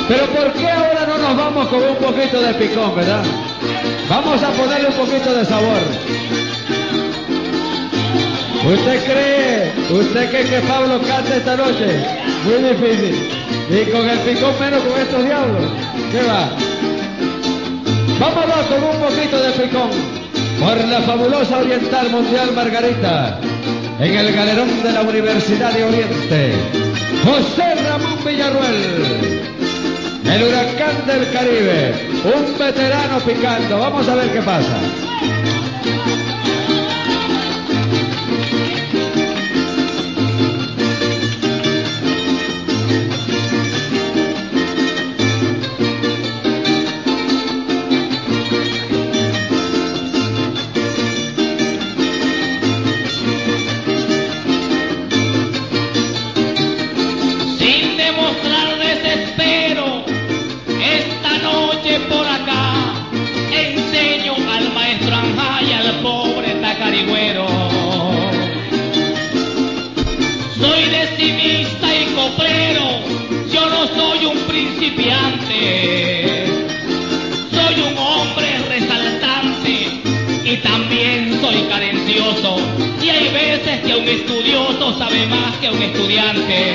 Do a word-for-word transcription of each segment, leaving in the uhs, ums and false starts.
Pero ¿por qué ahora no nos vamos con un poquito de picón, verdad? Vamos a ponerle un poquito de sabor. ¿Usted cree, usted cree que Pablo canta esta noche? Muy difícil. Y con el picón menos con estos diablos. ¿Qué va? Vámonos con un poquito de picón. Por la fabulosa Oriental Mundial Margarita. En el galerón de la Universidad de Oriente. José Ramón Villarruel. El huracán del Caribe. Un veterano picando. Vamos a ver qué pasa. Soy decimista y coplero, yo no soy un principiante, soy un hombre resaltante y también soy cadencioso, y hay veces que un estudioso sabe más que un estudiante.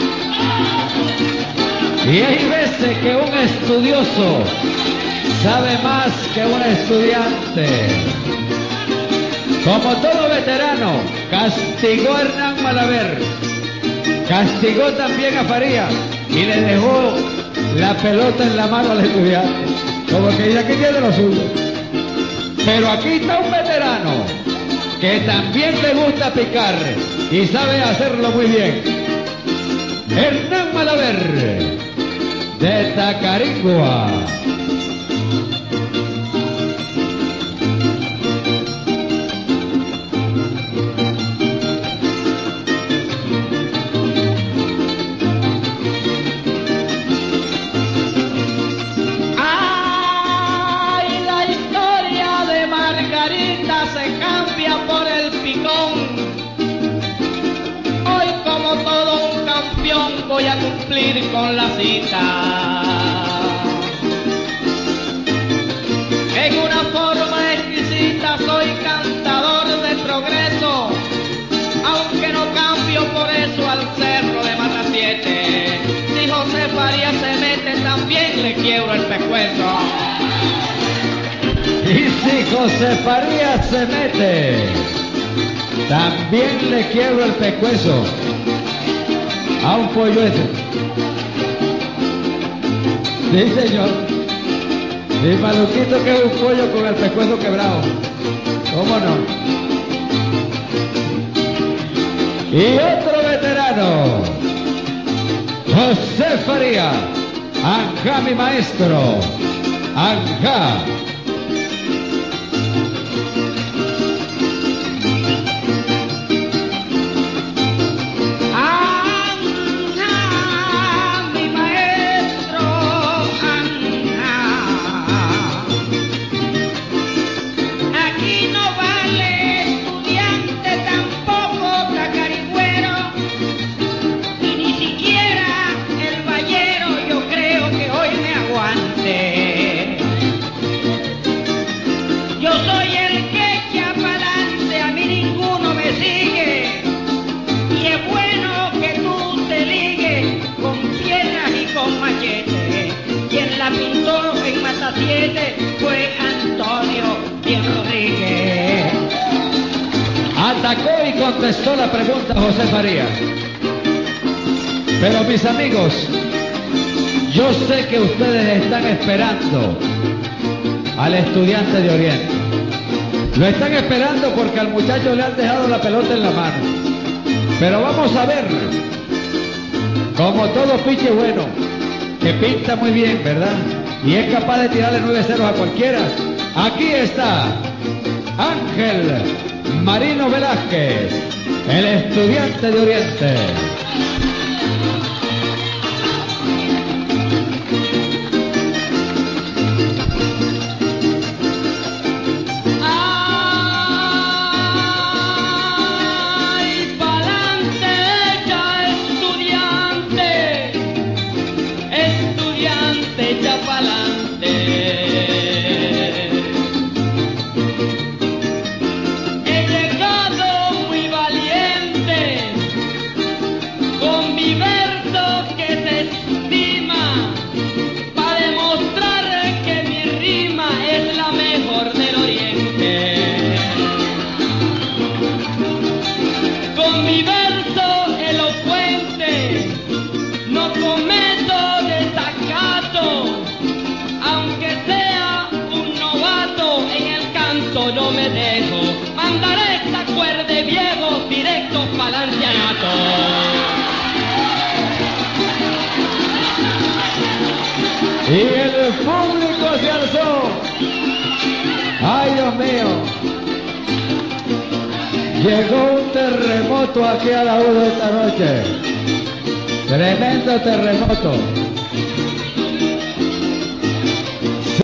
Y hay veces que un estudioso sabe más que un estudiante. Como todo veterano, castigó a Hernán Malaver, castigó también a Faría y le dejó la pelota en la mano al estudiante. Como que ya que tiene lo suyo. Pero aquí está un veterano que también le gusta picar y sabe hacerlo muy bien. Hernán Malaver, de Tacarigua. Voy a cumplir con la cita. En una forma exquisita soy cantador de progreso, aunque no cambio por eso al cerro de Mata Siete. Si José Farías se mete, también le quiebro el pescuezo. Y si José Farías se mete, también le quiebro el pescuezo. A un pollo ese. Sí, señor. Mi maluquito que es un pollo con el pescuezo quebrado. ¿Cómo no? Y otro veterano. José Faría. Anja, mi maestro. Anja. Fue Antonio Díaz Rodríguez. Atacó y contestó la pregunta José Faría. Pero mis amigos, yo sé que ustedes están esperando al estudiante de Oriente. Lo están esperando porque al muchacho le han dejado la pelota en la mano. Pero vamos a ver, como todo piche bueno, que pinta muy bien, ¿verdad? Y es capaz de tirarle nueve ceros a cualquiera. Aquí está Ángel Marino Velázquez, el estudiante de Oriente. Estudiante, estudiante. se echa pa'lante. He llegado muy valiente, con mi verso que se estima, para demostrar que mi rima es la mejor del oriente. Con mi verso elocuente no cometo desacato, aunque sea un novato en el canto no me dejo. Mandaré esta cuerda de viejos directos pa'l ancianato. Y el público se alzó. ¡Ay, Dios mío! Llegó un terremoto aquí a la U de esta noche. Tremendo terremoto.